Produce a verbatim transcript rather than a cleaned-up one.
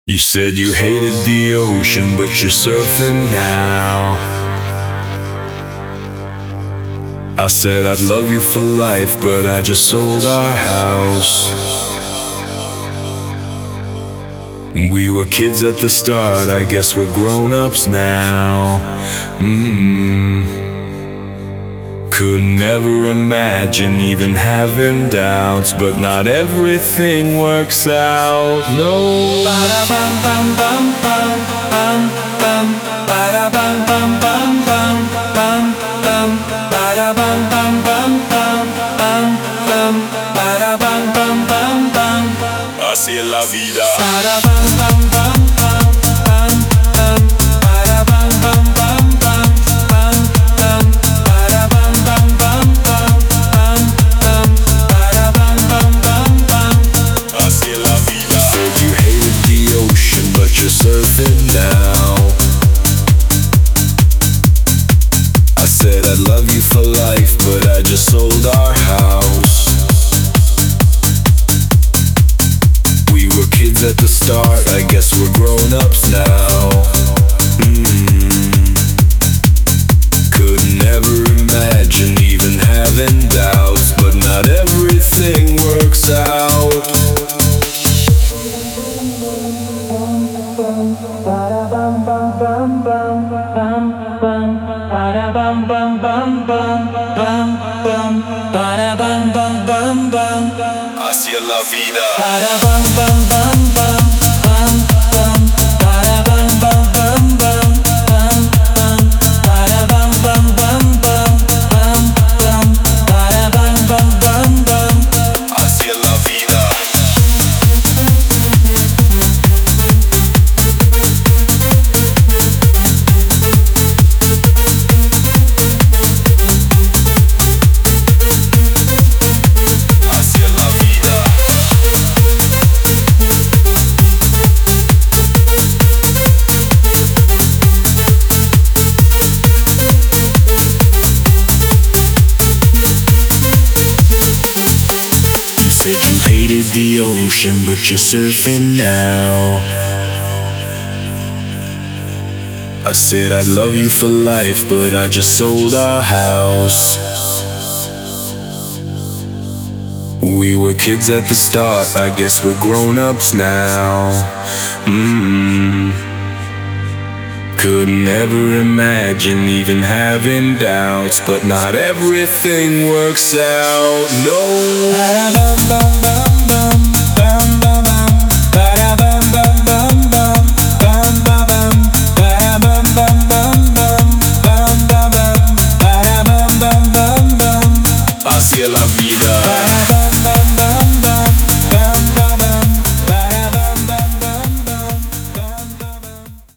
You said you hated the ocean, but you're surfing now. I said I'd love you for life, but I just sold our house. We were kids at the start, I guess we're grown-ups now. Mm-hmm. Could never imagine even having doubts, but not everything works out. No. Así es la vida. Surfing now. I said I'd love you for life, but I just sold our house. We were kids at the start, I guess we're grown-ups now. mm. Could never imagine even having doubts, but not everything works out. Así es la vida. Said you hated the ocean, but you're surfing now. I said I'd love you for life, but I just sold our house. We were kids at the start, I guess we're grown-ups now. mm. Could never imagine even having doubts, but not everything works out. No.